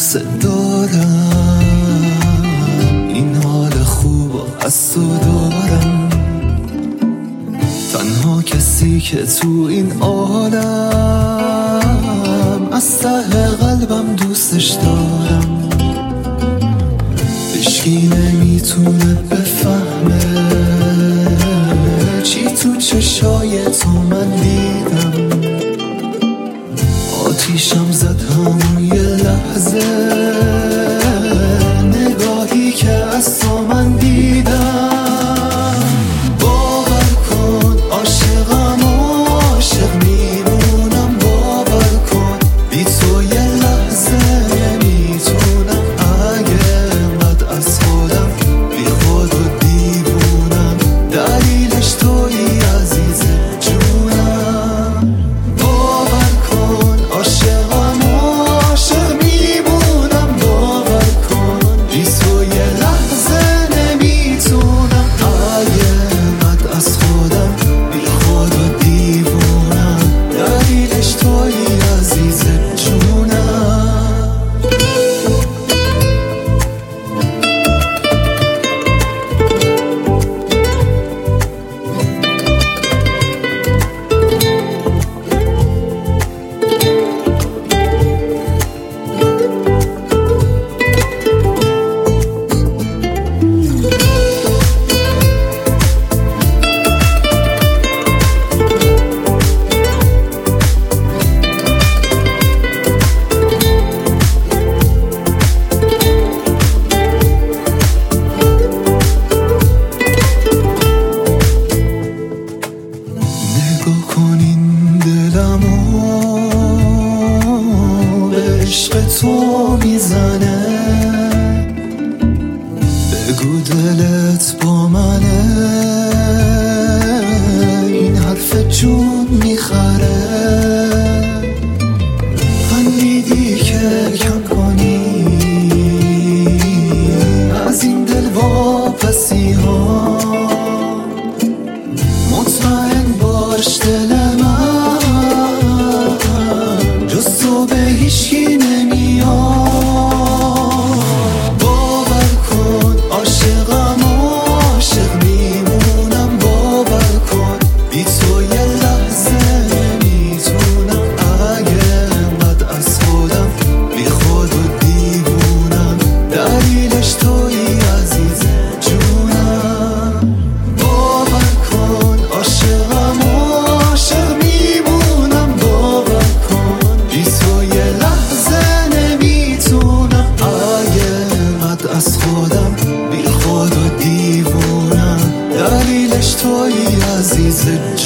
دوست دارم، این حال خوب از تو دارم. تنها کسی که تو این عالم از ته قلبم دوستش دارم. هیچکی نمیتونه بفهمه چی تو چشای تو من دیدم. آتیشم زد همون یه لحظه، نگاهی که از تو من دیدم. باور کن عاشقم و عاشق میمونم، باور کن بی تو یه لحظه نمیتونم. اگه انقدر از خودم بی خود و دیوونم، دلیلش تویی عزیز جونم. باور کن عاشقم و عاشق میمونم، باور کن بی تو یه لحظه نمیتونم. اگه انقدر از خودم بی خود و دیوونم، دلیلش تویی عزیز جونم. نگاه کن این دلمو به عشق تو میزنه. بگو دلت با منه، این حرف جون میخره. خندیدی که کم کنی از این دل واپسی ها. مطمئن باش دل من جز تو به هیچکی نمیاد. باور کن عاشقم و عاشق میمونم، باور کن بی تو یه لحظه نمیتونم. اگه انقدر از خودم بی خود و دیوونم، دلیلش تویی عزیز جونم. باور کن عاشقم و عاشق میمونم، باور کن بی تو یه لحظه نمیتونم. اگه انقدر از خودم بی خود و دیوونم، دلیلش تویی عزیز